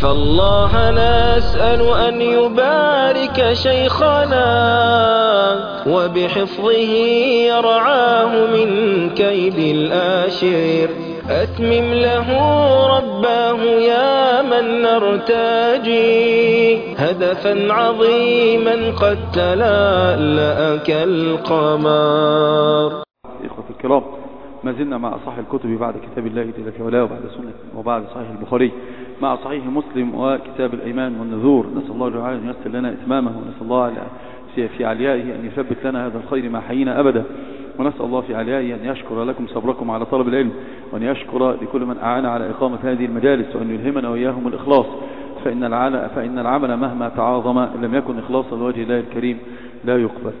فالله نسأل أن يبارك شيخنا وبحفظه يرعاه من كيد الآشر. أتمم له رباه يا من نرتجي هدفا عظيما قد تلألأ كالقمر. إخوة الكرام، ما زلنا مع أصح الكتب بعد كتاب الله جل في علاه وبعد صحيح البخاري مع صحيح مسلم وكتاب الأيمان والنذور. نسأل الله تعالى أن ييسر لنا إتمامه، ونسأل الله في عليائه أن يثبت لنا هذا الخير ما حيينا أبدا، ونسأل الله في عليائه أن يشكر لكم صبركم على طلب العلم، وأن يشكر لكل من أعان على إقامة هذه المجالس، وأن يلهمنا وإياهم الإخلاص، فإن العمل مهما تعاظم إن لم يكن إخلاصا لوجه الله الكريم لا يقبل.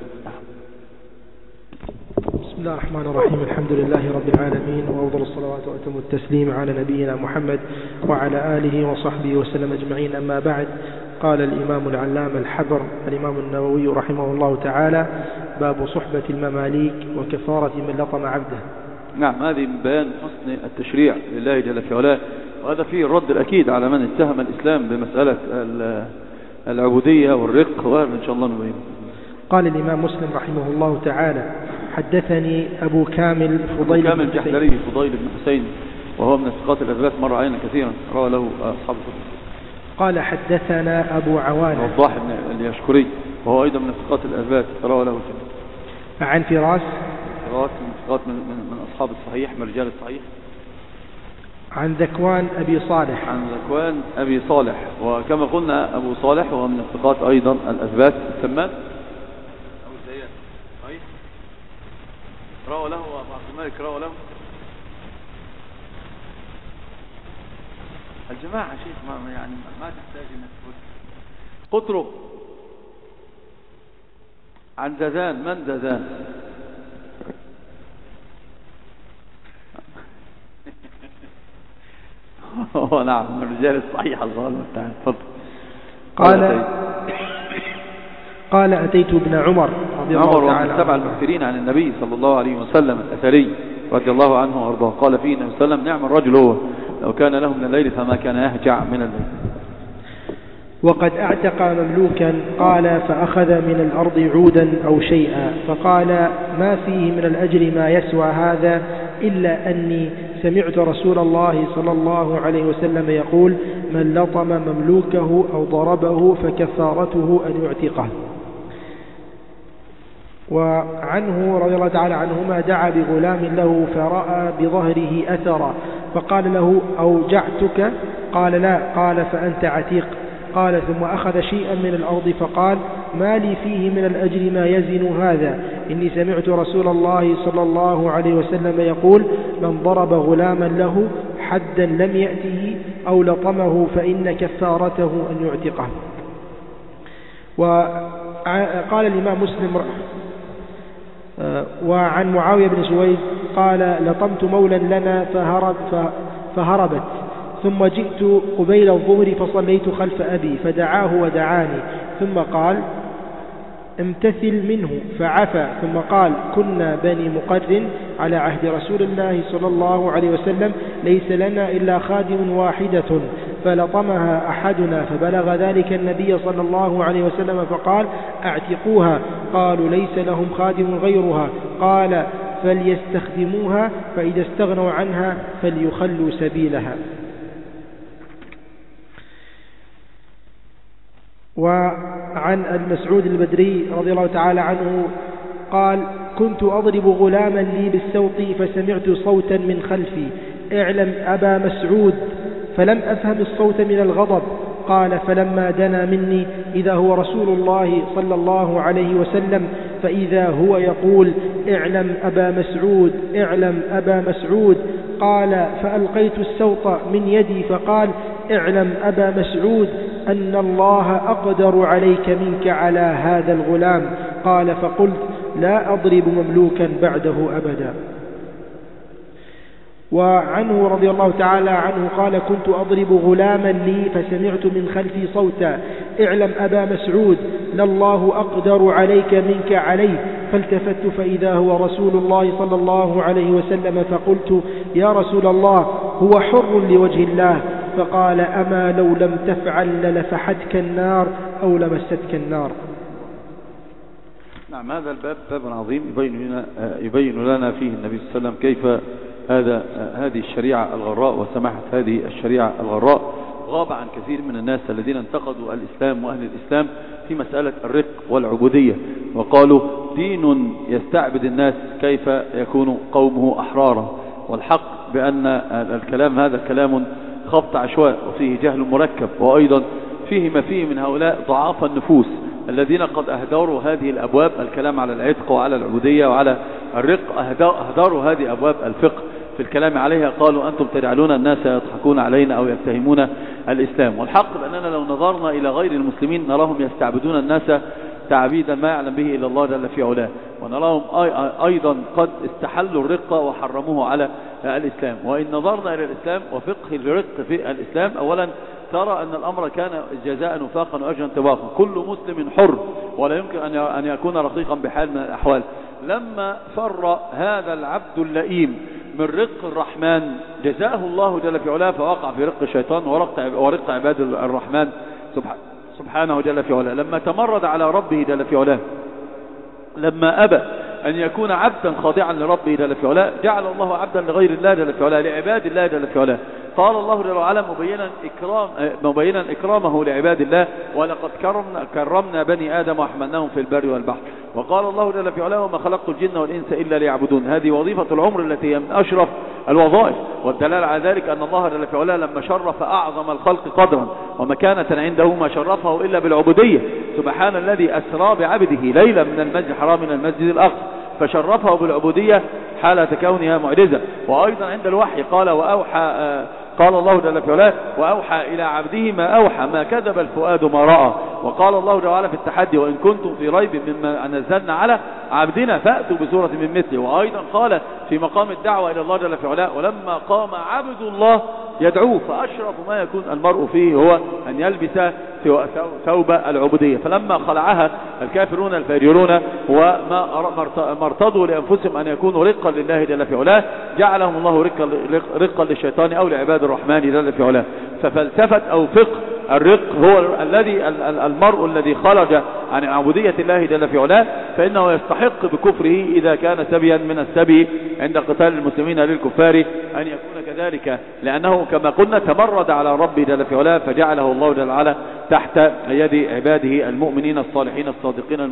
بسم الله الرحمن الرحيم. الحمد لله رب العالمين، وأفضل الصلوات وأتم التسليم على نبينا محمد وعلى آله وصحبه وسلم أجمعين. أما بعد، قال الإمام العلامة الحبر الإمام النووي رحمه الله تعالى: باب صحبة المماليك وكفارة من لطم عبده. نعم، هذه من بيان حسن التشريع لله جل في علاه، وهذا فيه الرد الأكيد على من اتهم الإسلام بمسألة العبودية والرق، وهذا إن شاء الله نبين. قال الإمام مسلم رحمه الله تعالى: حدثني أبو كامل فضيل بن الجحدري فضيل بن حسين، وهو من الثقات الأثبات، مر علينا كثيرا، روى له أصحاب الكتب. قال حدثنا أبو عوانة وضاح بن اليشكري، وهو أيضا من الثقات الأثبات، روى له كثيرا. عن فراس من الثقات من أصحاب الصحيح، من رجال الصحيح. عن ذكوان أبي صالح، وكما قلنا أبو صالح وهو من الثقات أيضا الأثبات. التمام روى له عبد الملك، روى له الجماعة. شيخ ما تحتاج انك قطرب عن زذان. من زذان؟ نعم، من الرجال الصحيح الظالم. قال أتيت ابن عمر رضي الله تعالى عنه، تبع المكثرين عن النبي صلى الله عليه وسلم، الأثري رضي الله عنه وأرضاه. قال فيه النبي صلى الله عليه وسلم: نعم الرجل هو، لو كان له من الليل فما كان يهجع من الليل. وقد اعتق مملوكا. قال فأخذ من الأرض عودا أو شيئا، فقال: ما فيه من الأجر ما يسوى هذا، إلا أني سمعت رسول الله صلى الله عليه وسلم يقول: من لطم مملوكه أو ضربه فكفارته أن يعتقه. وعنه رضي الله تعالى عنهما: دعا بغلام له فرأى بظهره أثرا، فقال له: أوجعتك؟ قال: لا. قال: فأنت عتيق. قال: ثم أخذ شيئا من الأرض فقال: ما لي فيه من الأجر ما يزن هذا، إني سمعت رسول الله صلى الله عليه وسلم يقول: من ضرب غلاما له حدا لم يأته أو لطمه فإن كفارته أن يعتقه. وقال الإمام مسلم: وعن معاوية بن سويد قال: لطمت مولا لنا فهربت، ثم جئت قبيل الظهر فصليت خلف أبي فدعاه ودعاني، ثم قال: امتثل منه، فعفى، ثم قال: كنا بني مقر على عهد رسول الله صلى الله عليه وسلم، ليس لنا إلا خادم واحدة، فلطمها أحدنا، فبلغ ذلك النبي صلى الله عليه وسلم فقال: اعتقوها. قالوا: ليس لهم خادم غيرها. قال: فليستخدموها، فإذا استغنوا عنها فليخلوا سبيلها. وعن المسعود البدري رضي الله تعالى عنه قال: كنت أضرب غلاما لي بالسوط فسمعت صوتا من خلفي: اعلم أبا مسعود، فلم أفهم الصوت من الغضب. قال: فلما دنا مني إذا هو رسول الله صلى الله عليه وسلم، فإذا هو يقول: اعلم أبا مسعود، اعلم أبا مسعود. قال: فألقيت السوط من يدي فقال: اعلم أبا مسعود أن الله أقدر عليك منك على هذا الغلام. قال: فقلت: لا أضرب مملوكا بعده أبدا. وعنه رضي الله تعالى عنه قال: كنت أضرب غلاما لي فسمعت من خلفي صوتا: اعلم أبا مسعود لله أقدر عليك منك عليه. فالتفت فإذا هو رسول الله صلى الله عليه وسلم، فقلت: يا رسول الله، هو حر لوجه الله. فقال أما لو لم تفعل للفحتك النار أو لمستك النار. نعم، هذا الباب باب عظيم يبين لنا فيه النبي صلى الله عليه وسلم كيف هذه الشريعة الغراء وسماحة هذه الشريعة الغراء. غاب عن كثير من الناس الذين انتقدوا الإسلام وأهل الإسلام في مسألة الرق والعبودية، وقالوا دين يستعبد الناس كيف يكون قومه أحرارا. والحق بأن الكلام هذا كلام خبط عشواء وفيه جهل مركب، وأيضا فيه ما فيه من هؤلاء ضعاف النفوس الذين قد أهدروا هذه الأبواب، الكلام على العتق وعلى العبودية وعلى الرق، أهدروا هذه أبواب الفقه في الكلام عليها. قالوا أنتم تجعلون الناس يضحكون علينا أو يتهمون الإسلام. والحق بأننا لو نظرنا إلى غير المسلمين نراهم يستعبدون الناس تعبيدا ما يعلم به إلا الله جل في علاه، ونراهم أيضا قد استحلوا الرق وحرموه على الإسلام. وإن نظرنا إلى الإسلام وفقه الرق في الإسلام، أولا ترى أن الأمر كان جزاء وفاقا وأجرا طباقا، كل مسلم حر ولا يمكن أن يكون رقيقا بحال من الأحوال. لما فر هذا العبد اللئيم من رق الرحمن جزاه الله جل في علاه فوقع في رق الشيطان ورق عباد الرحمن سبحانه جل في علاه. لما تمرد على ربه جل في علاه، لما أبى أن يكون عبدا خاضعا لربه جل في علاه، جعل الله عبدا لغير الله جل في علاه، لعباد الله جل في علاه. قال الله جل وعلا مبينا إكرامه لعباد الله: ولقد كرمنا بني آدم وحملناهم في البر والبحر. وقال الله جل في علاه: وما خلقت الجن والإنس إلا ليعبدون. هذه وظيفة العمر التي هي من أشرف الوظائف. والدلالة على ذلك أن الله جل في علاه لما شرف أعظم الخلق قدرا ومكانة عنده ما شرفه إلا بالعبودية. سبحان الذي أسرى بعبده ليلا من المسجد الحرام من المسجد الأقصى، فشرفه بالعبودية حالة كونها معجزة. وأيضا عند الوحي قال الله جل في علاه: وأوحى إلى عبده ما أوحى ما كذب الفؤاد ما رأى. وقال الله جل وعلا في التحدي: وإن كنتم في ريب مما نزلنا على عبدنا فأتوا بسورة من مثله. وأيضا قال في مقام الدعوة إلى الله جل في علاه: ولما قام عبد الله يدعوه فأشرف ما يكون المرء فيه هو أن يلبس ثوب العبودية. فلما خلعها الكافرون الفاجرون وما ارتضوا لأنفسهم أن يكونوا رقا لله جل في علاه، جعلهم الله رقا للشيطان أو لعباد الرحمن جل في علاه. ففلسفة أو فقه الرق هو الذي المرء الذي خرج عن عبودية الله جل في علاه فإنه يستحق بكفره إذا كان سبيا من السبي عند قتال المسلمين للكفار أن يكون كذلك، لأنه كما قلنا تمرد على ربه جل في علاه فجعله الله جل وعلا تحت يد عباده المؤمنين الصالحين الصادقين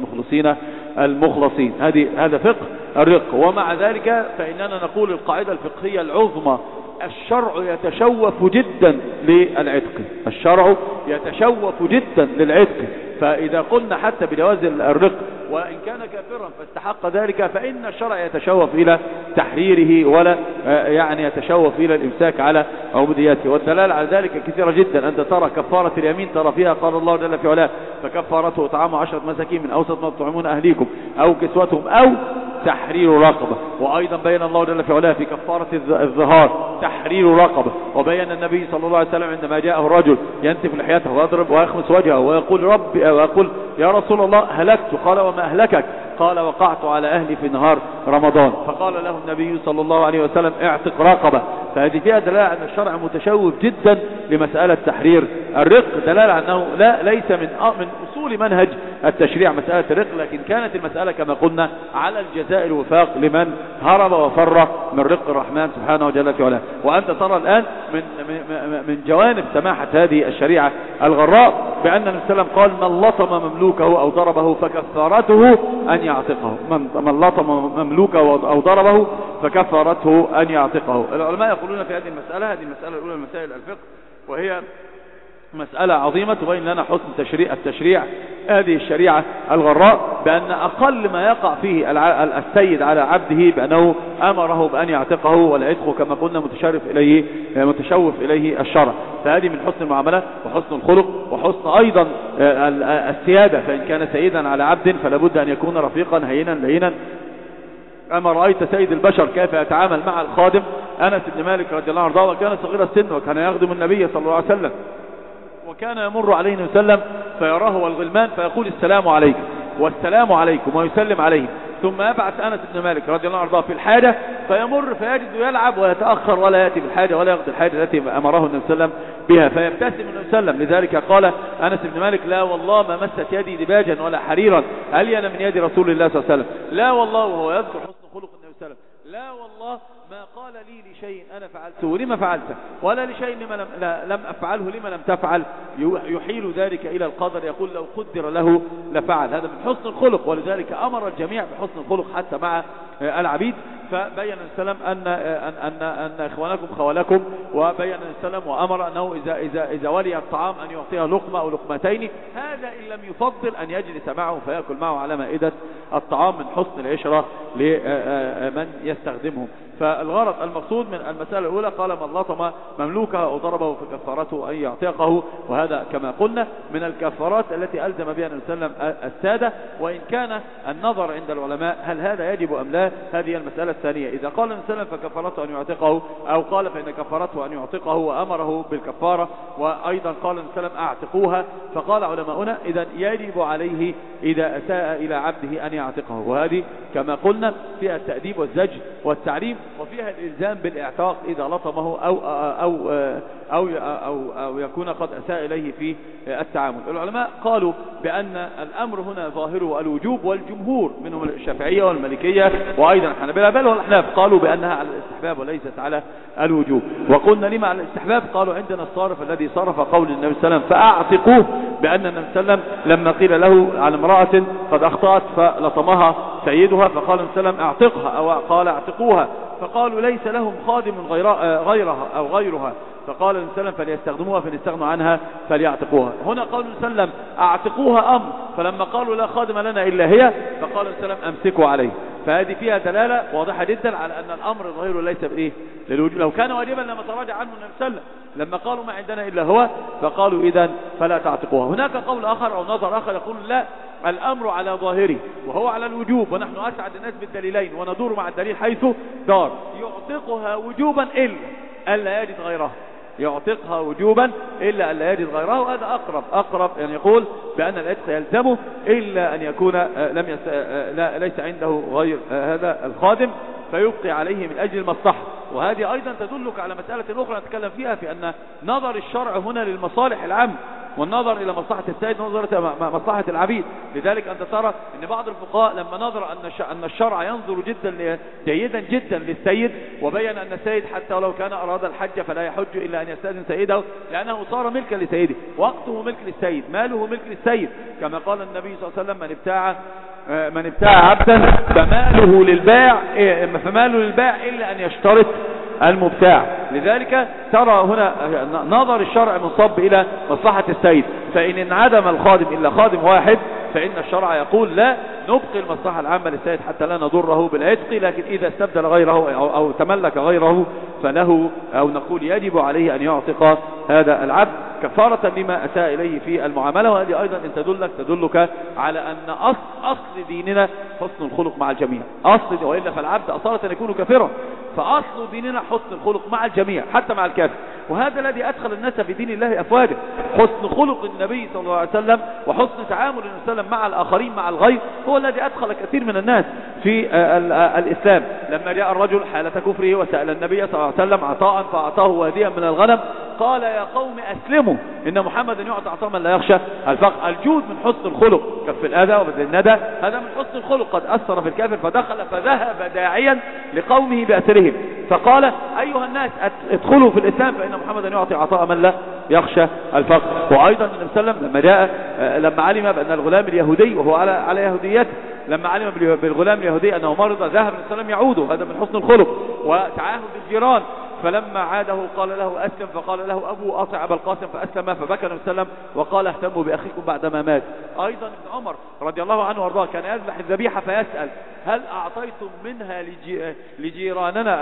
المخلصين. هذا فقه الرق. ومع ذلك فإننا نقول القاعدة الفقهية العظمى: الشرع يتشوف جدا للعتق، الشرع يتشوف جدا للعتق. فإذا قلنا حتى بجواز الرق وإن كان كافرا فاستحق ذلك، فإن الشرع يتشوف إلى تحريره ولا يعني يتشوف إلى الإمساك على عبوديته. والدلالة على ذلك كثيرة جدا. أنت ترى كفارة اليمين ترى فيها قال الله جل في علاه: فكفارته إطعام 10 مساكين من أوسط ما تطعمون أهليكم أو كسوتهم أو تحرير رقبة. وأيضا بين الله جل في علاه في كفارة الظهار تحرير رقبة. وبين النبي صلى الله عليه وسلم عندما جاءه الرجل ينتف لحيته ويضرب ويخمس وجهه ويقول: يا رسول الله هلكت. قال: وما أهلكك؟ قال: وقعت على أهلي في نهار رمضان. فقال له النبي صلى الله عليه وسلم: اعتق رقبة. فهذه فيها دلالة أن الشرع متشوف جدا لمسألة تحرير الرق، دلالة أنه ليس من أصول منهج التشريع مسألة الرق، لكن كانت المسألة كما قلنا على الجزاء الوفاق لمن هرب وفر من رق الرحمن سبحانه جل في علاه. وأنت ترى الآن من جوانب سماحة هذه الشريعة الغراء بأن النبي صلى الله عليه وسلم قال: من لطم مملوكه أو ضربه فكفارته أن يعتقه. من لطم مملوكه أو ضربه فكفارته أن يعتقه. العلماء يقولون في هذه المسألة الأولى من مسائل الفقه، وهي مسألة عظيمة تبين لنا حسن التشريع هذه الشريعة الغراء، بأن أقل ما يقع فيه السيد على عبده بأنه أمره بأن يعتقه، والعتق كما قلنا متشوف إليه الشرع. فهذه من حسن المعاملة وحسن الخلق وحسن أيضا السيادة. فإن كان سيدا على عبد فلا بد أن يكون رفيقا هينا لينا. أما رأيت سيد البشر كيف يتعامل مع الخادم أنس بن مالك رضي الله عنه، وكان صغير السن وكان يخدم النبي صلى الله عليه وسلم، وكان يمر عليه وسلم فيراه والغلمان فيقول: السلام عليكم والسلام عليكم، ويسلم عليه. ثم يبعث أنس بن مالك رضي الله عنه في الحاجة فيمر فيجد يلعب ويتأخر ولا يأتي بالحاجة ولا يقضي الحاجة التي أمره النبي صلى الله عليه وسلم بها، فيبتسم النبي صلى الله عليه وسلم. لذلك قال أنس بن مالك: لا والله ما مست يدي دباجا ولا حريرا ألين من يد رسول الله صلى الله عليه وسلم. لا والله، وهو يذكر حسن خلق النبي صلى الله عليه وسلم: لا والله ما قال لي لشيء أنا فعلته لما فعلته، ولا لشيء لما لم أفعله لما لم تفعل، يحيل ذلك إلى القدر، يقول لو قدر له لفعل. هذا من حسن الخلق، ولذلك أمر الجميع بحسن الخلق حتى مع العبيد. فبين السلام أن إخوانكم خوالكم، وبين السلام وأمر أنه إذا ولي الطعام أن يعطيها لقمة أو لقمتين، هذا إن لم يفضل أن يجلس معه فيأكل معه على مائدة الطعام من حسن العشرة لمن يستخدمهم. فالغرض المقصود من المسألة الأولى قال: من لطم مملوكه أو ضربه فكفارته أن يعتقه، وهذا كما قلنا من الكفارات التي ألزم بها النبي صلى الله عليه وسلم السادة. وإن كان النظر عند العلماء هل هذا يجب أم لا، هذه المسألة الثانية. إذا قال النبي صلى الله عليه وسلم فكفارته أن يعتقه، أو قال فإن كفارته أن يعتقه وأمره بالكفارة، وأيضا قال النبي صلى الله عليه وسلم أعتقوها، فقال علماؤنا إذا يجب عليه إذا أساء إلى عبده أن يعتقه. وهذه كما قلنا فيها التأديب والزجر والتعليم، وفيها الإلزام بالإعتاق إذا لطمه أو يكون قد أساء إليه في التعامل. العلماء قالوا بأن الأمر هنا ظاهره الوجوب، والجمهور منهم الشافعية والمالكية وأيضا الحنابلة بل والأحناف قالوا بأنها على الاستحباب وليست على الوجوب. وقلنا لما على الاستحباب؟ قالوا عندنا الصارف الذي صرف قول النبي صلى الله عليه وسلم فأعتقوه، بأن النبي صلى الله عليه وسلم لما قيل له على امرأة قد أخطأت فلطمها سيدها فقال النبي صلى الله عليه وسلم اعتقها، أو قال اعتقوها، فقالوا ليس لهم خادم غيرها أو غيرها، فقال النبي صلى الله عليه وسلم فليستخدموها فإن استغنوا عنها فليعتقوها. هنا قال النبي صلى الله عليه وسلم اعتقوها أمر، فلما قالوا لا خادم لنا إلا هي فقال النبي صلى الله عليه وسلم امسكوا عليه. فهذه فيها دلالة واضحة جدا على أن الأمر ظاهره ليس بإيه للوجوب. لو كان واجبا لما تراجع عنه النبي صلى الله عليه وسلم لما قالوا ما عندنا إلا هو، فقالوا إذن فلا تعتقوها. هناك قول آخر أو نظر آخر يقول لا، الأمر على ظاهره وهو على الوجوب، ونحن أسعد الناس بالدليلين وندور مع الدليل حيث دار. يعتقها وجوبا إلا يجد غيرها، يعتقها وجوبا إلا أن لا يجد غيره. وهذا أقرب يعني يقول بأن العتق يلزمه إلا أن يكون ليس عنده غير هذا الخادم فيبقي عليه من أجل المصلحة. وهذه أيضا تدلك على مسألة أخرى نتكلم فيها، في أن نظر الشرع هنا للمصالح العامة، والنظر إلى مصلحة السيد نظر إلى مصلحة العبيد. لذلك أنت ترى أن بعض الفقهاء لما نظر أن الشرع ينظر جيدا جدا للسيد، وبين أن السيد حتى ولو كان أراد الحج فلا يحج إلا أن يستأذن سيده، لأنه صار ملكا لسيده، وقته ملك للسيد، ماله ملك للسيد، كما قال النبي صلى الله عليه وسلم من ابتاع عبدا فماله للبائع إلا أن يشترط المبتاع. لذلك ترى هنا نظر الشرع منصب إلى مصلحة السيد، فإن انعدم الخادم إلا خادم واحد فإن الشرع يقول لا، نبقي المصلحة العامة للسيد حتى لا نضره بالعتق، لكن إذا استبدل غيره أو تملك غيره فله أو نقول يجب عليه أن يعتق هذا العبد كفارة لما أساء إليه في المعاملة. وهذه أيضا إن تدلك على أن أصل ديننا حسن الخلق مع الجميع، أصل، وإلا فالعبد أصالة أن يكون كافرا، فأصل ديننا حسن الخلق مع الجميع حتى مع الكافر. وهذا الذي أدخل الناس في دين الله أفواجا، حسن خلق النبي صلى الله عليه وسلم وحسن تعامل النبي صلى الله عليه وسلم مع الآخرين مع الغير هو الذي أدخل كثير من الناس في الإسلام. لما جاء الرجل حالة كفره وسأل النبي صلى الله عليه وسلم عطاء فأعطاه واديا من الغنم، قال يا قوم أسلموا إن محمدا يعطى عطاء من لا يخشى الفقر. الجود من حسن الخلق، كف الأذى وبذل الندى، هذا من حسن الخلق. قد أثر في الكافر فدخل فذهب داعيا لقومه بأسرهم فقال أيها الناس ادخلوا في الإسلام فإن محمدا يعطي عطاء من لا يخشى الفقر. وأيضا النبي صلى الله عليه وسلم لما علم بأن الغلام اليهودي وهو على يهوديته، لما علم بالغلام اليهودي أنه مرض ذهب النبي صلى الله عليه وسلم يعوده، هذا من حسن الخلق. وتعاهد الجيران، فلما عاده قال له أسلم، فقال له أبو أطع أبا القاسم فأسلم، فبكى النبي صلى الله عليه وسلم وقال اهتموا بأخيكم بعدما مات. أيضا ابن عمر رضي الله عنه وارضاه كان يذبح الذبيحة فيسأل هل أعطيتم منها لجيراننا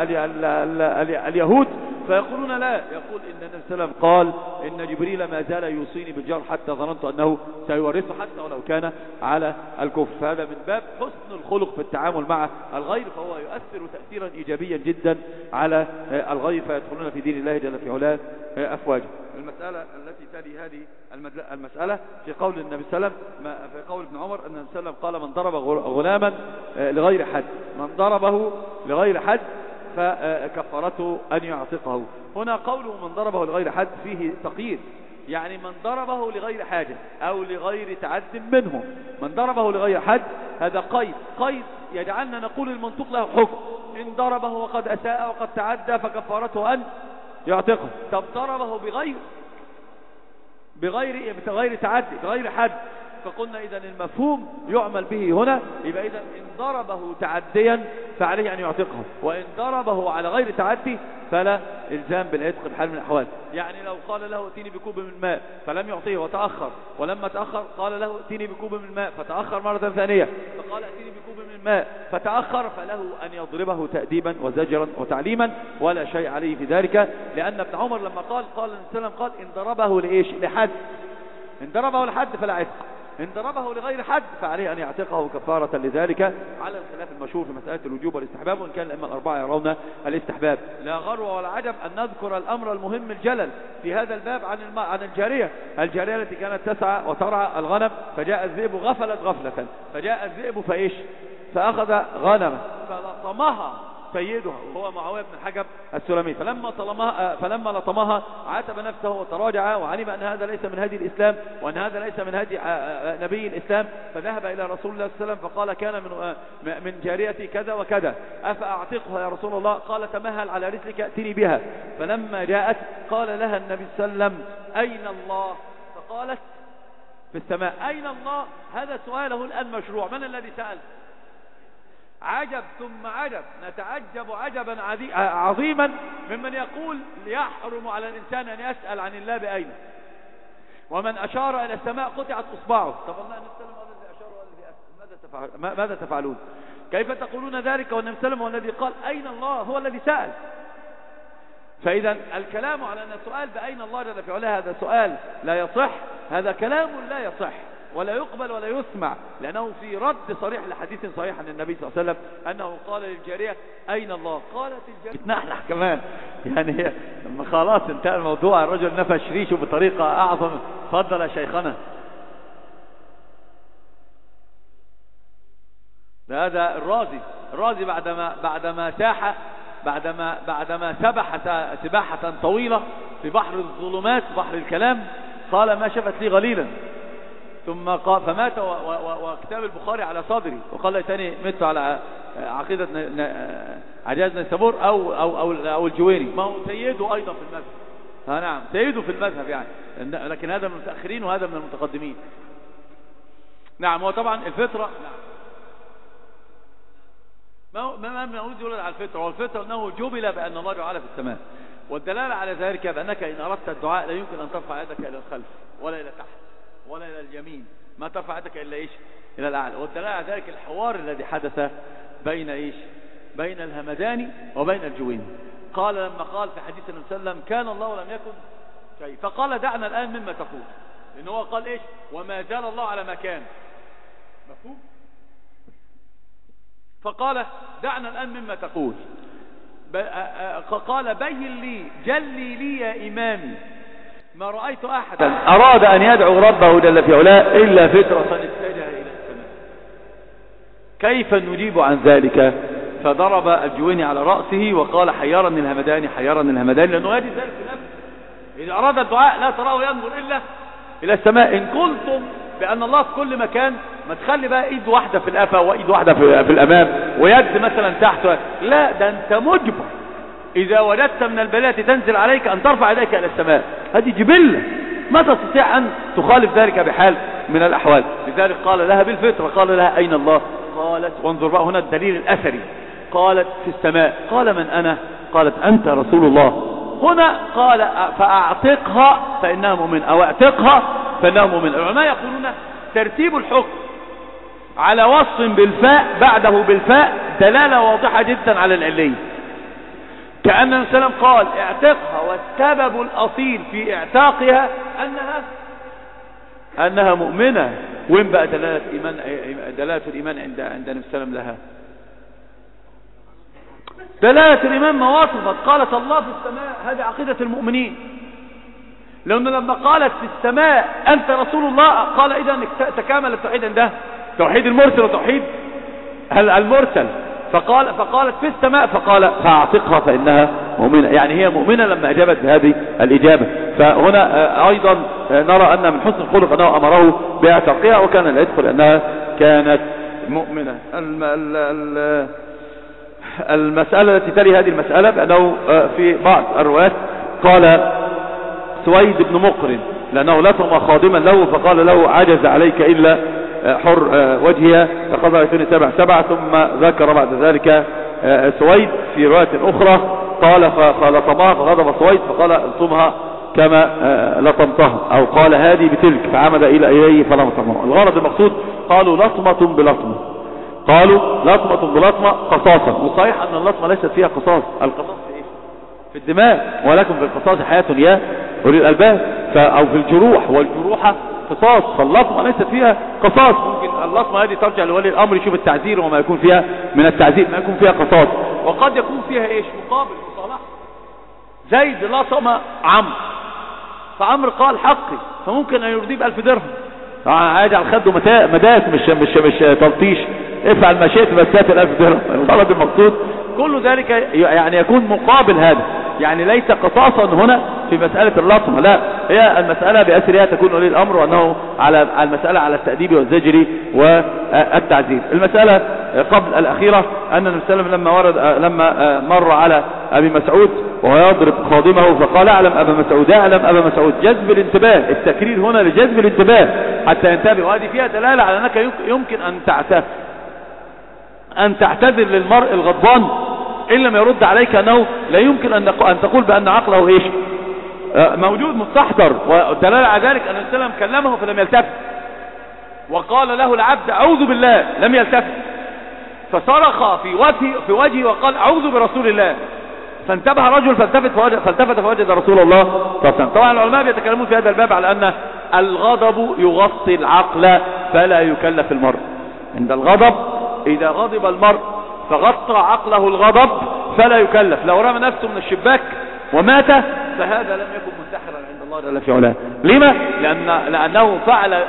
اليهود؟ فيقولون لا. يقول إن النبي صلى الله عليه وسلم قال إن جبريل ما زال يوصيني بالجار حتى ظننت أنه سيورثه حتى ولو كان على الكفر. فهذا من باب حسن الخلق في التعامل مع الغير، فهو يؤثر تأثيرا إيجابيا جدا على الغير فيدخلون في دين الله جل في علاه أفواجا. المسألة التي تلي هذه المسألة في قول النبي صلى الله عليه وسلم، في قول ابن عمر أن النبي صلى الله عليه وسلم قال من ضرب غلاما لغير حد، من ضربه لغير حد فكفارته أن يعتقه. هنا قوله من ضربه لغير حد فيه تقييد، يعني من ضربه لغير حاجة أو لغير تعد منه. من ضربه لغير حد هذا قيد يجعلنا نقول المنطوق له حكم، إن ضربه وقد أساء وقد تعدى فكفارته أن يعتقه. طب ضربه بغير تعدي بغير حد، فقلنا إذن المفهوم يعمل به هنا، يبقى إذن إن ضربه تعديا فعليه أن يعتقه، وإن ضربه على غير تعدي فلا إلزام بالعتق بحال من الأحوال. يعني لو قال له ائتني بكوب من الماء فلم يعطيه وتأخر، ولما تأخر قال له ائتني بكوب من الماء فتأخر مرة ثانية، فقال ائتني بكوب من الماء فتأخر، فله أن يضربه تأديبا وزجرا وتعليما ولا شيء عليه في ذلك. لأن ابن عمر لما قال النبي صلى الله عليه وسلم قال إن ضربه لإيش؟ لحد. إن ضربه لحد فلا عتق، إن ضربه لغير حد فعليه أن يعتقه كفارة لذلك، على الخلاف المشهور في مسألة الوجوب والاستحباب، وإن كان الأئمة الأربعة يرون الاستحباب. لا غرو ولا عجب أن نذكر الأمر المهم الجلل في هذا الباب عن الجارية التي كانت تسعى وترعى الغنم، فجاء الذئب غفلت غفلة، فجاء الذئب فإيش؟ فأخذ غنمة فلطمها سيدها وهو معاوية بن الحكم السلمي، فلما لطمها عاتب نفسه وتراجع وعلم أن هذا ليس من هدي الإسلام وأن هذا ليس من هدي نبي الإسلام، فذهب إلى رسول الله صلى الله عليه وسلم فقال كان من جاريتي كذا وكذا أفأعتقها يا رسول الله؟ قال تمهل على رسلك ائتني بها. فلما جاءت قال لها النبي صلى الله عليه وسلم أين الله؟ فقالت في السماء. أين الله؟ هذا سؤاله الآن مشروع. من الذي سأل؟ عجب ثم عجب، نتعجب عجبا عظيما ممن يقول يحرم على الإنسان أن يسأل عن الله بأين، ومن أشار إلى السماء قطعت أصبعه. طب الله نسلم الذي أشار والذي أسأل، ماذا تفعلون؟ كيف تقولون ذلك والنبي صلى الله عليه وسلم والذي قال أين الله هو الذي سأل؟ فإذا الكلام على أن السؤال بأين الله جل في علاه هذا سؤال لا يصح، هذا كلام لا يصح ولا يقبل ولا يسمع، لأنه في رد صريح لحديث صحيح عن النبي صلى الله عليه وسلم أنه قال للجارية أين الله؟ قالت الجارية تنحنح كمان، يعني لما خلاص انتهى الموضوع الرجل نفش ريشه بطريقة أعظم. فضل يا شيخنا. هذا الرازي بعدما سبح سباحة طويلة في بحر الظلمات بحر الكلام، قال ما شفت لي غليلا، ثم قال فمات وكتاب البخاري على صدري، وقال ليتني مت على عقيدة عجاز نيسابور أو الجويني. ما هو سيده أيضا في المذهب، نعم سيده في المذهب يعني، لكن هذا من المتأخرين وهذا من المتقدمين. نعم هو طبعا الفطرة ما نعوذ يولد على الفطرة، والفطرة أنه جبل بأن الله جعل في السماء، والدلالة على ذلك بأنك إن أردت الدعاء لا يمكن أن ترفع يدك إلى الخلف ولا إلى تحت ولا إلى اليمين، ما ترفع يدك إلا إيش؟ إلى الأعلى. والدلالة على ذلك الحوار الذي حدث بين إيش؟ بين الهمداني وبين الجويني. قال لما قال في حديث النبي صلى الله عليه وسلم كان الله ولم يكن شيء، فقال دعنا الآن مما تقول، لأنه هو قال إيش؟ وما زال الله على ما كان، مفهوم؟ فقال دعنا الآن مما تقول. قال بين لي جلي لي يا إمامي ما رأيت أحدا أراد أن يدعو ربه جل في علاه إلا فترة اتجه إلى السماء، كيف نجيب عن ذلك؟ فضرب الجويني على رأسه وقال حيرني الهمداني لأنه يجد ذلك في نفسه. إذا أراد الدعاء لا تراه ينظر إلا إلى السماء. إن قلتم بأن الله في كل مكان، ما تخلي بقى إيد واحدة في الأفا وإيد واحدة في الأمام ويد مثلا تحت، لا ده أنت مجبر إذا وجدت من البلاء تنزل عليك أن ترفع يديك إلى السماء، هذه جبلة ما تستطيع أن تخالف ذلك بحال من الأحوال. لذلك قال لها بالفطرة، قال لها أين الله؟ قالت، وانظر بقى هنا الدليل الأثري، قالت في السماء. قال من أنا؟ قالت أنت رسول الله. هنا قال فأعتقها فإنها مؤمن أو اعتقها فإنها مؤمن. العلماء يقولون ترتيب الحكم على وصف بالفاء بعده بالفاء دلالة واضحة جدا على العلية، كأن النبي صلى الله عليه وسلم قال اعتقها، والسبب الأصيل في اعتاقها أنها مؤمنة. وين بقى دلالة الإيمان عند النبي صلى الله عليه وسلم لها؟ دلالة الإيمان ما وصفت، قالت الله في السماء، هذه عقيدة المؤمنين. لأنه لما قالت في السماء أنت رسول الله، قال إذا تكامل التوحيد عندها، توحيد المرسل وتوحيد المرسل. فقالت في السماء، فقال فاعتقها فإنها مؤمنة، يعني هي مؤمنة لما أجابت بهذه الإجابة. فهنا أيضا نرى أن من حسن الخلق أنه أمره باعتقها وكان لا يدخل أنها كانت مؤمنة. المسألة التي تلي هذه المسألة بأنه في بعض الروايات قال سويد بن مقرن لأنه لطم خادما له فقال له عجز عليك إلا حر وجهها فقضى 277. ثم ذكر بعد ذلك سويد في رواية أخرى قال فلطمها فغضب سويد فقال الطمها كما لطمتها، أو قال هذه بتلك فعمد إليه فلطمها. الغرض المقصود قالوا لطمة بلطمة، قالوا لطمة بلطمة قصاصا، وصحيح أن اللطمة ليست فيها قصاص، القصاص في إيه؟ في الدماء، ولكن في القصاص حياة يا أولي الألباب، أو في الجروح، والجروح قصاص، فاللطمة ليست فيها قصاص. ممكن اللطمة هذه ترجع لولي الأمر يشوف التعذير وما يكون فيها من التعذير، ما يكون فيها قصاص، وقد يكون فيها إيش مقابل مصالحة. زيد لطم عمرو فعمرو قال حقي، فممكن أن يرضيه ب1000 درهم، هيجعل خده مداس مش تلطيش، افعل ما شئت بس هات ال1000 درهم. الغرض المقصود كل ذلك يعني يكون مقابل هذا، يعني ليس قصاصا هنا في مسألة اللطمة، لا، هي المسألة بأسرها تكون ولي الأمر، وأنه على المسألة على التأديب والزجر والتعذير. المسألة قبل الأخيرة أن النبي صلى الله عليه وسلم لما مر على أبي مسعود وهو يضرب خادمه فقال اعلم أبا مسعود، اعلم أبا مسعود، جذب الانتباه، التكرير هنا لجذب الانتباه حتى ينتبه، وهذه فيها دلالة على أنك يمكن أن تعتذر للمرء الغضبان إن لم يرد عليك أنه لا يمكن أن تقول بأن عقله إيش موجود مستحضر، والدلالة على ذلك أن السلام كلمه فلم يلتفت، وقال له العبد أعوذ بالله لم يلتفت، فصرخ في وجهه وقال أعوذ برسول الله، فانتبه رجل فالتفت فوجد رسول الله صلى الله عليه وسلم. طبعا العلماء بيتكلمون في هذا الباب على أن الغضب يغطي العقل فلا يكلف المرء. عند الغضب إذا غضب المرء فغطى عقله الغضب فلا يكلف، لو رمى نفسه من الشباك ومات فهذا لم يكن منتحرا عند الله جل في علاه. لما؟ لأنه فعل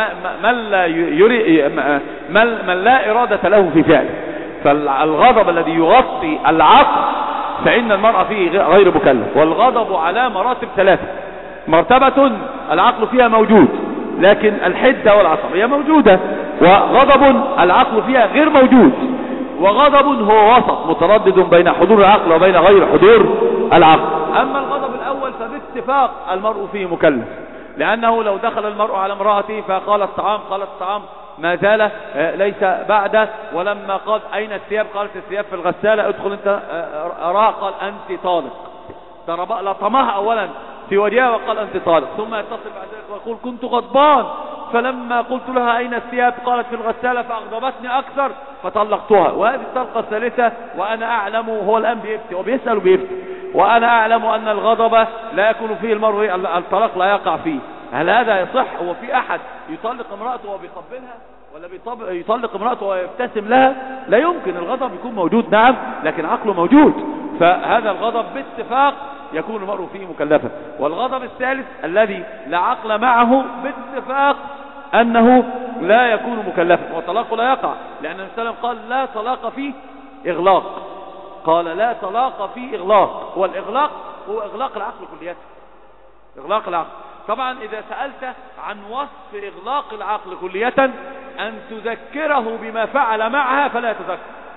من لا إرادة له في فعله. فالغضب الذي يغطي العقل فإن المرء فيه غير مكلف. والغضب على مراتب 3، مرتبة العقل فيها موجود لكن الحدة والعصبية موجودة، وغضب العقل فيها غير موجود، وغضب هو وسط متردد بين حضور العقل وبين غير حضور العقل. أما الغضب الأول فباتفاق المرء فيه مكلف، لأنه لو دخل المرء على امرأته فقال الطعام، قالت الطعام ما زال ليس بعده، ولما قال أين الثياب قالت الثياب في الغسالة، ادخل انت أراها قال أنت طالق، لطمها أولا في وجهها وقال أنت طالق، ثم يتصل بعد ذلك ويقول كنت غضبان فلما قلت لها أين الثياب قالت في الغسالة فأغضبتني أكثر فطلقتها. وهذه الطلقة الثالثة وأنا أعلم، هو الآن بيفتي وبيسأل وبيفتي، وأنا أعلم أن الغضب لا يكون فيه المرء الطلاق لا يقع فيه. هل هذا يصح؟ هو في أحد يطلق امرأته وبيقبلها، ولا يطلق امرأته ويبتسم لها؟ لا يمكن. الغضب يكون موجود نعم لكن عقله موجود، فهذا الغضب باتفاق يكون المرء فيه مكلفا. والغضب الثالث الذي لا عقل معه باتفاق أنه لا يكون مكلفا، وطلاقه لا يقع، لأن النبي صلى الله عليه وسلم قال لا طلاق فيه إغلاق، قال لا طلاق فيه إغلاق، والإغلاق هو إغلاق العقل كليته، إغلاق العقل. طبعا إذا سألت عن وصف إغلاق العقل كلية أن تذكره بما فعل معها فلا يتذكر.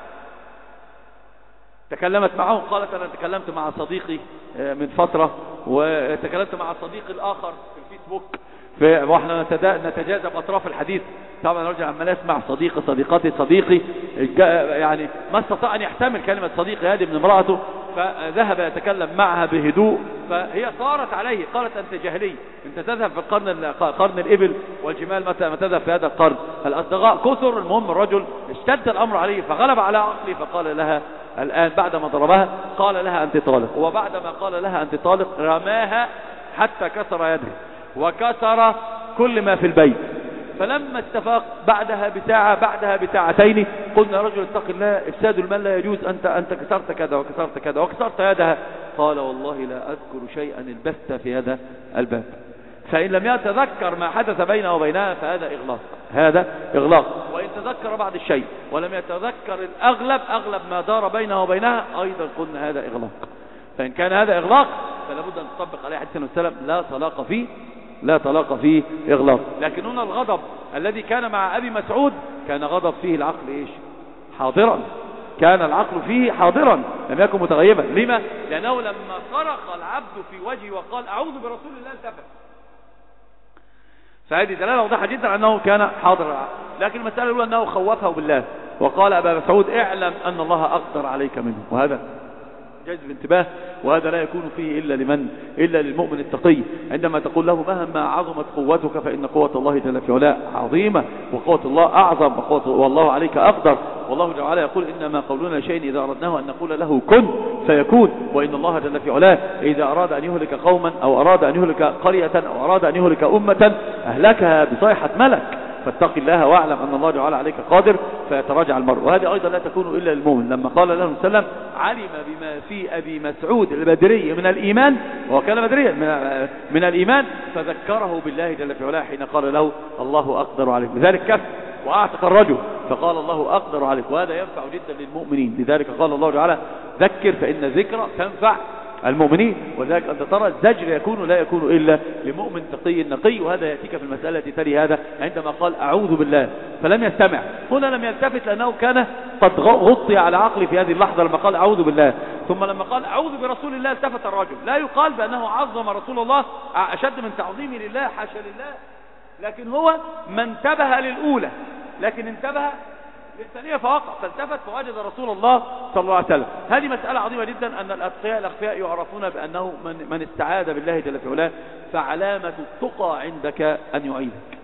تكلمت معه قالت أنا تكلمت مع صديقي من فترة، وتكلمت مع صديقي الآخر في الفيسبوك، واحنا نتجاذب أطراف الحديث. طبعا رجع عمال اسمع صديقي صديقتي صديقي، يعني ما استطاع أن يحتمل كلمة صديقي هذه من امرأته، فذهب يتكلم معها بهدوء، فهي صارت عليه قالت أنت جاهلي، أنت تذهب في قرن الإبل والجمال متى تذهب في هذا القرن، الأصدقاء كثر. المهم الرجل اشتد الأمر عليه فغلب على عقلي، فقال لها الآن بعدما ضربها قال لها أنت طالق، وبعدما قال لها أنت طالق رماها حتى كسر يده وكسر كل ما في البيت. فلما اتفق بعدها بساعة بعدها بساعتين قلنا رجل اتق الله، افساد المال لا يجوز، انت كسرت كذا وكسرت كذا وكسرت يدها. قال والله لا اذكر شيئا البت في هذا الباب. فإن لم يتذكر ما حدث بينه وبينها فهذا إغلاق، هذا إغلاق. وإن تذكر بعض الشيء ولم يتذكر الأغلب، أغلب ما دار بينه وبينها، أيضا قلنا هذا إغلاق. فإن كان هذا إغلاق فلا بد أن تطبق عليه حديث السلام لا طلاق فيه إغلاق. لكن هنا الغضب الذي كان مع أبي مسعود كان غضب فيه العقل إيش؟ حاضرا، كان العقل فيه حاضرا لم يكن متغيبا. لما؟ لأنه لما صرخ العبد في وجهه وقال أعوذ برسول الله التفت. فهذه دلالة واضحة جدا أنه كان حاضر العقل. لكن المسألة الأولى أنه خوفه بالله وقال أبا مسعود اعلم أن الله أقدر عليك منه، وهذا جذب انتباه، وهذا لا يكون فيه إلا للمؤمن التقي. عندما تقول له مهما عظمت قوتك فإن قوة الله جل في علاه عظيمة، وقوة الله أعظم، والله عليك أقدر. والله جل وعلا يقول إنما قولنا شيء إذا أردناه أن نقول له كن فيكون. وإن الله جل في علاه إذا أراد أن يهلك قوما أو أراد أن يهلك قرية أو أراد أن يهلك أمة أهلكها بصيحة ملك. فاتق الله واعلم أن الله جعل عليك قادر فيتراجع المرء. وهذه أيضا لا تكون إلا للمؤمن. لما قال له وسلم علم بما في أبي مسعود البدري من الإيمان، وكان بدريا من الإيمان، فذكره بالله جل في علاه حين قال له الله أقدر عليك. لذلك كف وأعتق الرجل فقال الله أقدر عليك، وهذا ينفع جدا للمؤمنين. لذلك قال الله تعالى ذكر فإن الذكرى تنفع المؤمنين. وذلك أنت ترى الزجر لا يكون إلا لمؤمن تقي نقي. وهذا يأتيك في المسألة التي تلي هذا عندما قال أعوذ بالله فلم يستمع. هنا لم يلتفت لأنه كان قد غطي على عقلي في هذه اللحظة لما قال أعوذ بالله. ثم لما قال أعوذ برسول الله التفت الرجل. لا يقال بأنه عظم رسول الله أشد من تعظيمه لله، حاشا لله، لكن هو ما انتبه للأولى، لكن انتبه للثانية فوقع، فالتفت فوجد رسول الله صلى الله عليه وسلم. هذه مسألة عظيمة جدا، أن الأخفياء يعرفون بأنه من استعاذ بالله جل في علاه فعلامة التقى عندك أن يعيذك.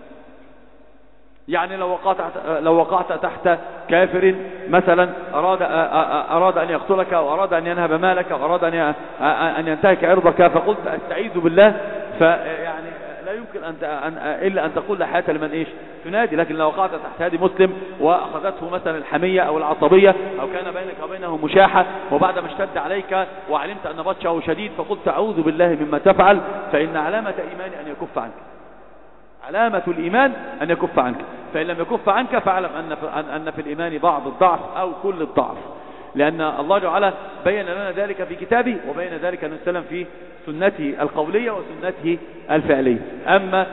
يعني لو وقعت تحت كافر مثلا أراد أن يقتلك أو أراد أن ينهب مالك أو أراد أن ينتهك عرضك فقلت أستعيذ بالله، فيعني لا يمكن إلا أن تقول لا حياة لمن إيش تنادي. لكن لو وقعت تحت هذه مسلم وأخذته مثلا الحمية أو العصبية أو كان بينك وبينه مشاحة، وبعد ما اشتد عليك وعلمت أن بطشه شديد فقلت أعوذ بالله مما تفعل، فإن علامة إيمان أن يكف عنك، علامة الإيمان أن يكف عنك. فإن لم يكف عنك فاعلم أن في الإيمان بعض الضعف أو كل الضعف، لأن الله تعالى بين لنا ذلك في كتابه، وبين ذلك النبي صلى الله عليه وسلم في سنته القولية وسنته الفعلية. أما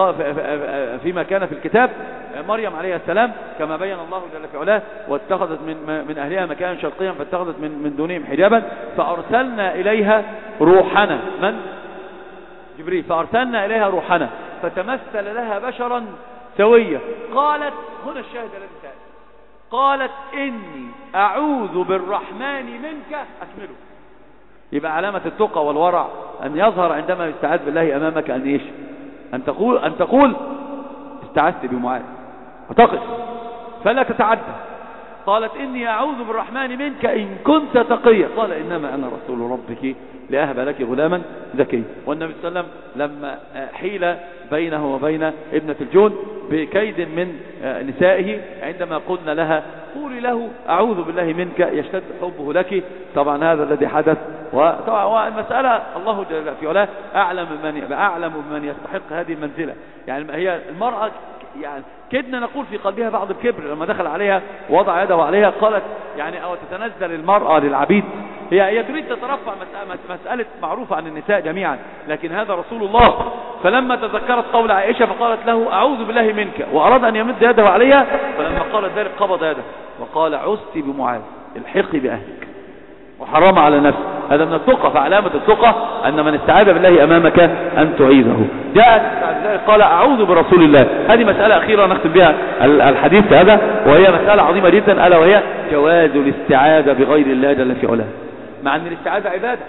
فيما كان في الكتاب مريم عليه السلام كما بين الله جل في علاه واتخذت من أهلها مكانا شرقيا فاتخذت من دونهم حجابا فأرسلنا إليها روحنا، من؟ جبريل. فأرسلنا إليها روحنا فتمثل لها بشرا سويا. قالت، هنا الشاهد الذي سأل، قالت إني أعوذ بالرحمن منك أكمله. يبقى علامة التقى والورع أن يظهر عندما يستعاذ بالله أمامك أن إيش؟ أن تقول استعذت بمعاذ وتقف فلا تتعدى. قالت إني أعوذ بالرحمن منك إن كنت تقيا. قال إنما أنا رسول ربك لأهب لك غلاما زكيا. والنبي صلى الله عليه وسلم لما حيل بينه وبين ابنة الجون بكيد من نسائه عندما قلنا لها قولي له أعوذ بالله منك يشتد حبه لك، طبعا هذا الذي حدث. وطبعا المسألة الله جل في علاه أعلم بمن يستحق هذه المنزلة. يعني هي المرأة يعني كدنا نقول في قلبها بعض الكبر. لما دخل عليها ووضع يده عليها قالت يعني أو تتنزل المرأة للعبيد، هي تريد تترفع مسألة معروفة عن النساء جميعا، لكن هذا رسول الله. فلما تذكرت قول عائشة فقالت له أعوذ بالله منك، وأراد أن يمد يده عليها، فلما قالت ذلك قبض يده وقال عزت بمعاذ الحقي بأهلك وحرام على نفسه. هذا من التقى. فعلامة التقى أن من استعاذ بالله أمامك أن تعيذه. جاءت بعد ذلك قال أعوذ برسول الله. هذه مسألة أخيرة نختم بها الحديث هذا، وهي مسألة عظيمة جدا، ألا وهي جواز الاستعاذة بغير الله جل في علاه، مع أن الاستعاذة عبادة.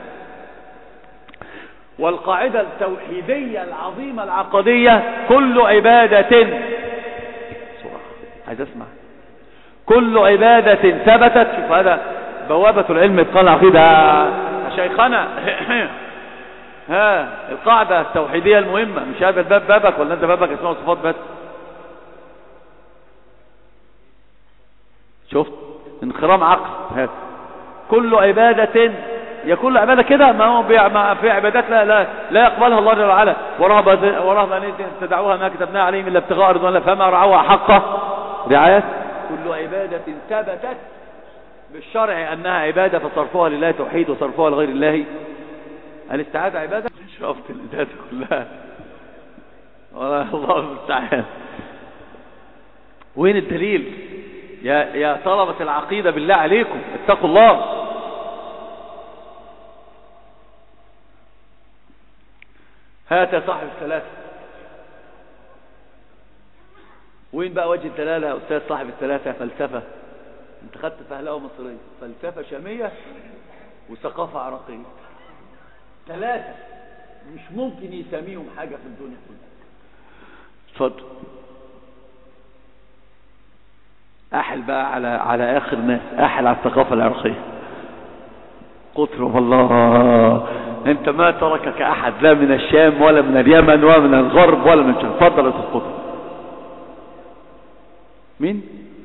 والقاعدة التوحيدية العظيمة العقدية كل عبادة، عايز اسمع، كل عبادة ثبتت. شوف هذا بوابة العلم اتقان العقيدة شيخنا. القاعدة التوحيدية المهمة، مش هذا الباب بابك ولا انت بابك اسمه صفات بس. شفت انخرام عقل. هذا كل عبادة، يا كل عبادة كده، ما هو في عبادات لا يقبلها الله جل وعلا. ورهبة أن تدعوها ما كتبناها عليهم إلا ابتغاء رضوان الله فما رعوها حق رعاية. كل عبادة ثبتت بالشرع أنها عبادة فصرفها لله توحيد وصرفها لغير الله الاستعاذة عبادة. شفت الإدات كلها والله الله المستعان. وين الدليل يا طلبة العقيدة؟ بالله عليكم اتقوا الله. هات يا صاحب الثلاثة. وين بقى وجه الدلالة يا أستاذ صاحب الثلاثة؟ فلسفة. انت خدت فهلوة مصرية، فلسفة شامية وثقافة عراقية. ثلاثة مش ممكن يسميهم حاجة في الدنيا كلها. اتفضل. احل بقى على اخر ناس، احل على الثقافة العراقية. قطر والله انت ما تركك احد لا من الشام ولا من اليمن ولا من الغرب ولا من الشام. اتفضل يا استاذ قطر. مين؟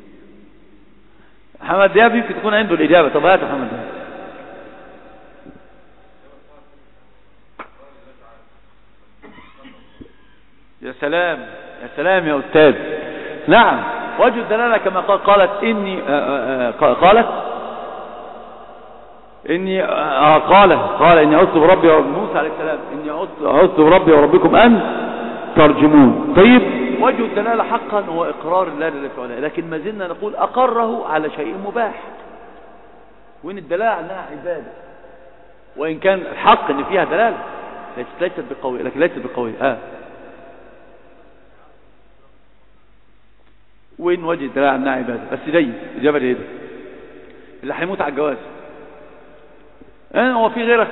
محمد دياب يمكن تكون عنده الاجابة. طب هات محمد دياب. يا سلام يا سلام يا أستاذ. نعم وجه الدلالة كما قالت إني قال إني عدت بربي موسى عليه السلام إني عدت بربي وربكم أن ترجمون. طيب وجه الدلالة حقا هو إقرار الله جل وعلا، لكن ما زلنا نقول أقره على شيء مباح. وين الدلالة عنها عبادة، وإن كان الحق إن فيها دلالة ليست بقوية، لكن ليست بقوية. وين وجه الدلالة عنها عبادة؟ بس جاي إجابة جيدة. اللي هيموت على الجواز هو في غيرك؟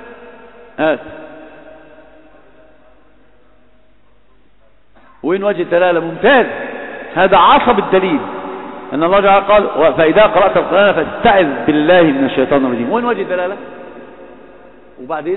وين وجه الدلالة؟ ممتاز، هذا عصب الدليل أن الله تعالى قال فإذا قرأت القرآن فاستعذ بالله من الشيطان الرجيم. وين وجه الدلالة؟ وبعدين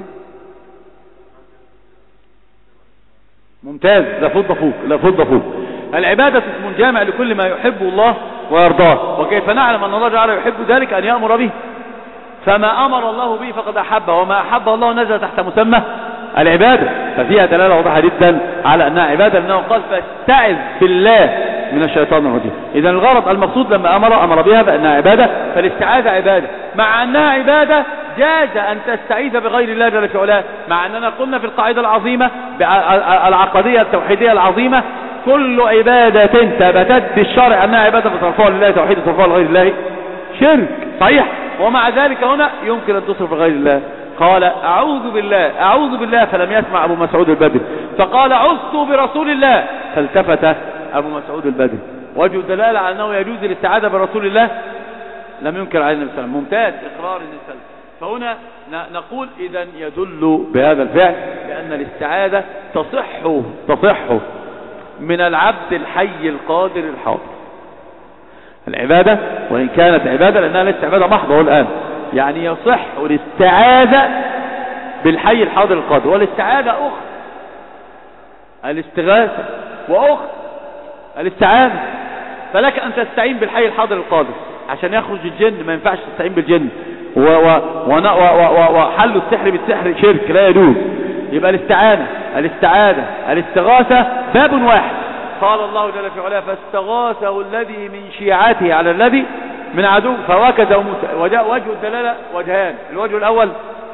ممتاز، لا فوق. العبادة اسم جامع لكل ما يحب الله ويرضاه، وكيف نعلم أن الله تعالى يحب ذلك؟ أن يأمر به، فما أمر الله به فقد أحبه، وما أحبه الله نزل تحت مسمى العبادة، ففيها دلالة واضحة جدا على أنها عبادة، لأنه قال فاستعذ بالله من الشيطان الرجيم. إذن الغرض المقصود لما أمر بها بأنها عبادة، فالاستعاذة عبادة. مع أنها عبادة جاز أن تستعيذ بغير الله جل في علاه، مع أننا قلنا في القاعدة العظيمة العقدية التوحيدية العظيمة كل عبادة ثبتت بالشرع أنها عبادة فصرفها لله توحيد وصرفها لغير الله شرك، صحيح؟ ومع ذلك هنا يمكن أن تصرف لغير الله. قال أعوذ بالله فلم يسمع أبو مسعود البدري، فقال عذت برسول الله فالتفت أبو مسعود البدري. وجه الدلالة على أنه يجوز الاستعاذة برسول الله لم ينكر عليه النبي صلى الله عليه وسلم. ممتاز، إقرار النبي صلى الله عليه وسلم. فهنا نقول إذن يدل بهذا الفعل بأن الاستعاذة تصح من العبد الحي القادر الحاضر. العبادة وإن كانت عبادة لأنها ليست عبادة محضة الآن، يعني يصح الاستعاذة بالحي الحاضر القادر. والاستعاذة أخت الاستغاثة وأخت الاستعانة، فلك أن تستعين بالحي الحاضر القادر عشان يخرج الجن، ما ينفعش تستعين بالجن، وحل السحر بالسحر شرك لا يجوز. يبقى الاستعانة الاستعاذة الاستغاثة باب واحد. قال الله جل في علاه فاستغاثه الذي من شيعته على الذي من عدو فوكزه موسى. وجاء وجه الدلالة وجهان، الوجه الأول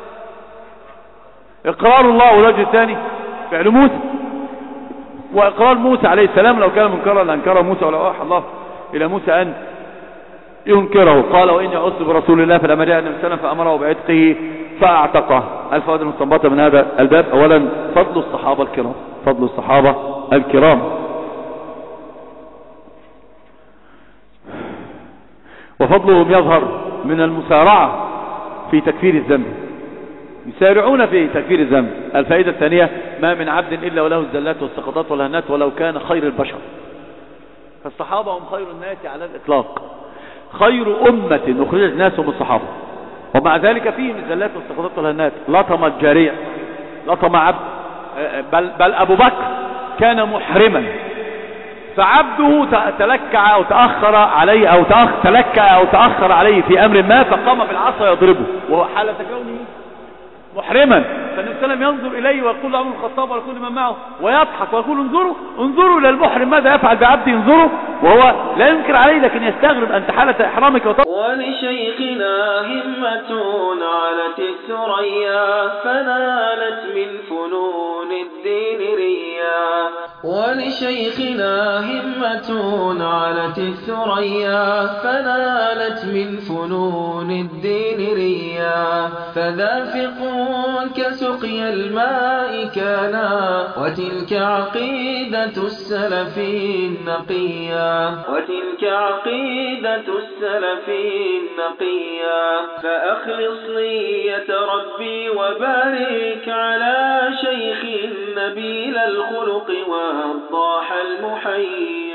إقرار الله، والوجه الثاني فعل موسى. وإقرار موسى عليه السلام لو كان منكرا لأنكره موسى، ولو أوحى الله إلى موسى أن ينكره. قال وإني عصت برسول الله فلما جاء النبي صلى الله عليه وسلم فأمره بعتقه فأعتقه. الفوائد المستنبطة من هذا الباب: أولا فضل الصحابة الكرام، وفضلهم يظهر من المسارعة في تكفير الذنب، يسارعون في تكفير الذنب. الفائدة الثانية: ما من عبد إلا وله الزلات والسقطات والهنات ولو كان خير البشر. فالصحابة هم خير الناس على الإطلاق، خير أمة أخرجت الناس هم الصحابة، ومع ذلك فيهم الزلات والسقطات والهنات. لطم الجارية، لطم عبد، بل أبو بكر كان محرما، فعبده تلكع أو تأخر عليه أو تلكع أو تأخر عليه في أمر ما، فقام بالعصا يضربه وهو حالة كونه محرما. فالنبي صلى الله عليه وسلم ينظر إليه ويقول لعمر الخطاب ويقول من معه ويضحك ويقول انظروا إلى المحرم ماذا يفعل بعبده، انظروا وهو لا ينكر عليه لكن يستغرب أنت حالة إحرامك ولشيخنا همة علت الثريا فنالت من فنون الدين ريا ولشيخنا همة علت الثريا فنالت من فنون الدين ريا فذافق كسقي الماء كانا وتلك عقيدة السلف النقيا وتلك عقيدة السلف النقيا فأخلص نية ربي وبارك على شيخ نبيل الخلق والضاح المحيا